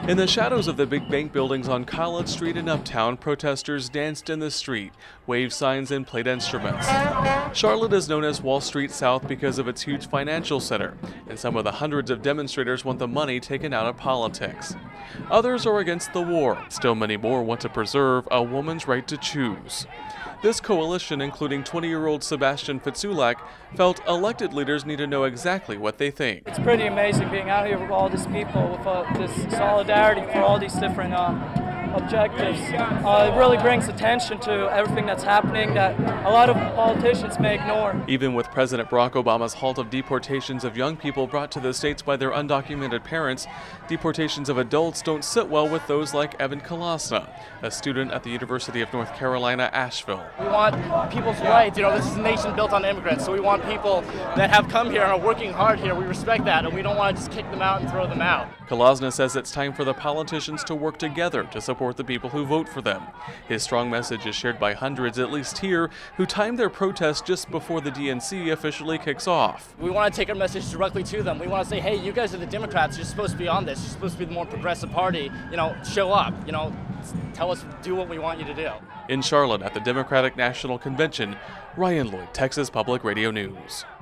In the shadows of the big bank buildings on College Street in Uptown, protesters danced in the street, waved signs and played instruments. Charlotte is known as Wall Street South because of its huge financial center, and some of the hundreds of demonstrators want the money taken out of politics. Others are against the war. Still many more want to preserve a woman's right to choose. This coalition, including 20-year-old Sebastian Fitzulak, felt elected leaders need to know exactly what they think. It's pretty amazing being out here with all these people, with this solidarity for all these different objectives. It really brings attention to everything that's happening that a lot of politicians may ignore. Even with President Barack Obama's halt of deportations of young people brought to the states by their undocumented parents, deportations of adults don't sit well with those like Evan Kalasna, a student at the University of North Carolina, Asheville. We want people's rights. This is a nation built on immigrants, so we want people that have come here and are working hard here. We respect that, and we don't want to just kick them out and throw them out. Kalasna says it's time for the politicians to work together to support the people who vote for them. His strong message is shared by hundreds, at least here, who timed their protest just before the DNC officially kicks off. We want to take our message directly to them. We want to say, hey, you guys are the Democrats. You're supposed to be on this. You're supposed to be the more progressive party. Show up. Tell us, do what we want you to do. In Charlotte at the Democratic National Convention, Ryan Lloyd, Texas Public Radio News.